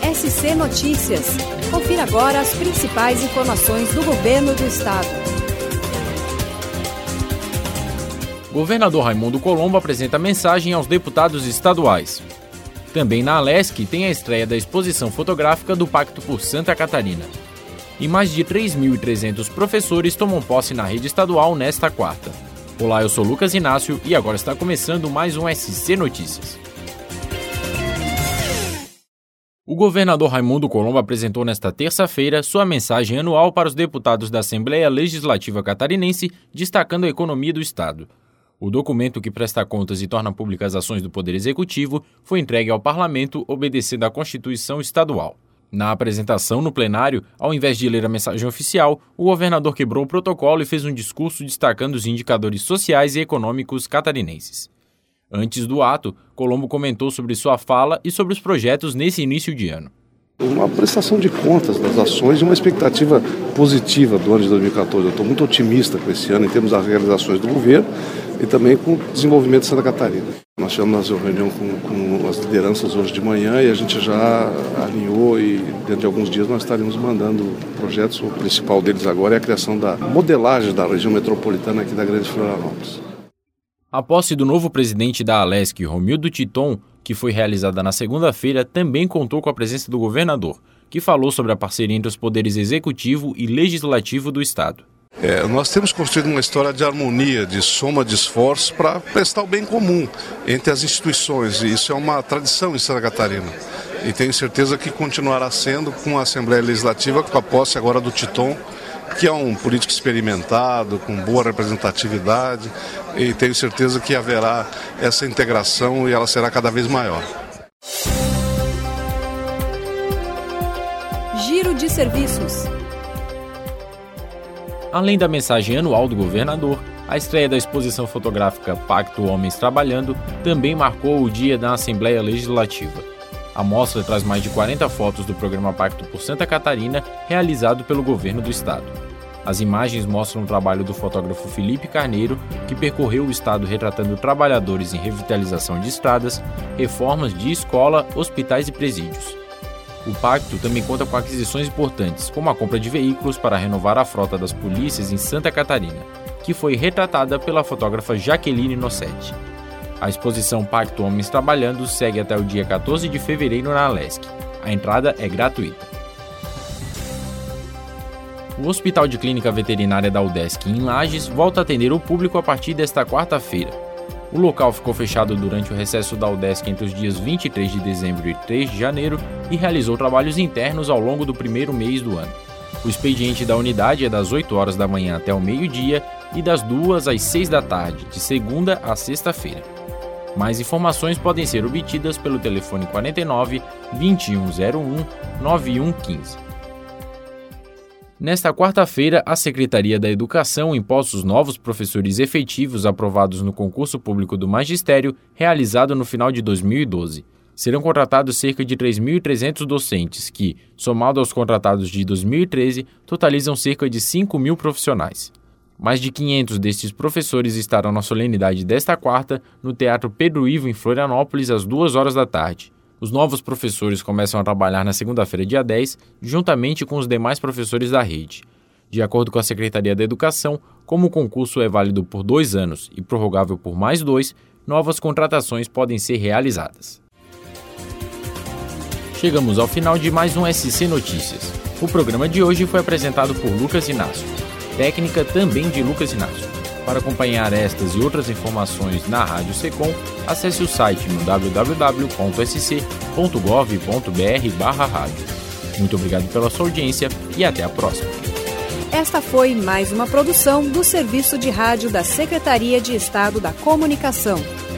SC Notícias. Confira agora as principais informações do governo do estado. Governador Raimundo Colombo apresenta mensagem aos deputados estaduais. Também na Alesc tem a estreia da exposição fotográfica do Pacto por Santa Catarina. E mais de 3.300 professores tomam posse na rede estadual nesta quarta. Olá, eu sou Lucas Inácio e agora está começando mais um SC Notícias. O governador Raimundo Colombo apresentou nesta terça-feira sua mensagem anual para os deputados da Assembleia Legislativa Catarinense, destacando a economia do estado. O documento que presta contas e torna públicas as ações do Poder Executivo foi entregue ao Parlamento, obedecendo à Constituição Estadual. Na apresentação no plenário, ao invés de ler a mensagem oficial, o governador quebrou o protocolo e fez um discurso destacando os indicadores sociais e econômicos catarinenses. Antes do ato, Colombo comentou sobre sua fala e sobre os projetos nesse início de ano. Uma prestação de contas das ações e uma expectativa positiva do ano de 2014. Eu estou muito otimista com esse ano em termos das realizações do governo e também com o desenvolvimento de Santa Catarina. Nós tivemos uma reunião com as lideranças hoje de manhã e a gente já alinhou e dentro de alguns dias nós estaremos mandando projetos. O principal deles agora é a criação da modelagem da região metropolitana aqui da Grande Florianópolis. A posse do novo presidente da Alesc, Romildo Titon, que foi realizada na segunda-feira, também contou com a presença do governador, que falou sobre a parceria entre os poderes executivo e legislativo do estado. Nós temos construído uma história de harmonia, de soma de esforços para prestar o bem comum entre as instituições, e isso é uma tradição em Santa Catarina. E tenho certeza que continuará sendo com a Assembleia Legislativa, com a posse agora do Titon, que é um político experimentado, com boa representatividade, e tenho certeza que haverá essa integração e ela será cada vez maior. Giro de serviços. Além da mensagem anual do governador, a estreia da exposição fotográfica Pacto Homens Trabalhando também marcou o dia da Assembleia Legislativa. A mostra traz mais de 40 fotos do programa Pacto por Santa Catarina, realizado pelo governo do estado. As imagens mostram o trabalho do fotógrafo Felipe Carneiro, que percorreu o estado retratando trabalhadores em revitalização de estradas, reformas de escola, hospitais e presídios. O pacto também conta com aquisições importantes, como a compra de veículos para renovar a frota das polícias em Santa Catarina, que foi retratada pela fotógrafa Jaqueline Nossetti. A exposição Pacto Homens Trabalhando segue até o dia 14 de fevereiro na Alesc. A entrada é gratuita. O Hospital de Clínica Veterinária da UDESC em Lages volta a atender o público a partir desta quarta-feira. O local ficou fechado durante o recesso da UDESC entre os dias 23 de dezembro e 3 de janeiro e realizou trabalhos internos ao longo do primeiro mês do ano. O expediente da unidade é das 8 horas da manhã até o meio-dia e das 2 às 6 da tarde, de segunda a sexta-feira. Mais informações podem ser obtidas pelo telefone 49 2101 9115. Nesta quarta-feira, a Secretaria da Educação imposta os novos professores efetivos aprovados no concurso público do magistério, realizado no final de 2012. Serão contratados cerca de 3.300 docentes, que, somado aos contratados de 2013, totalizam cerca de 5.000 profissionais. Mais de 500 destes professores estarão na solenidade desta quarta, no Teatro Pedro Ivo, em Florianópolis, às 2 horas da tarde. Os novos professores começam a trabalhar na segunda-feira, dia 10, juntamente com os demais professores da rede. De acordo com a Secretaria da Educação, como o concurso é válido por 2 anos e prorrogável por mais 2, novas contratações podem ser realizadas. Chegamos ao final de mais um SC Notícias. O programa de hoje foi apresentado por Lucas Inácio. Técnica também de Lucas Inácio. Para acompanhar estas e outras informações na Rádio Secom, acesse o site no www.sc.gov.br/rádio. Muito obrigado pela sua audiência e até a próxima. Esta foi mais uma produção do Serviço de Rádio da Secretaria de Estado da Comunicação.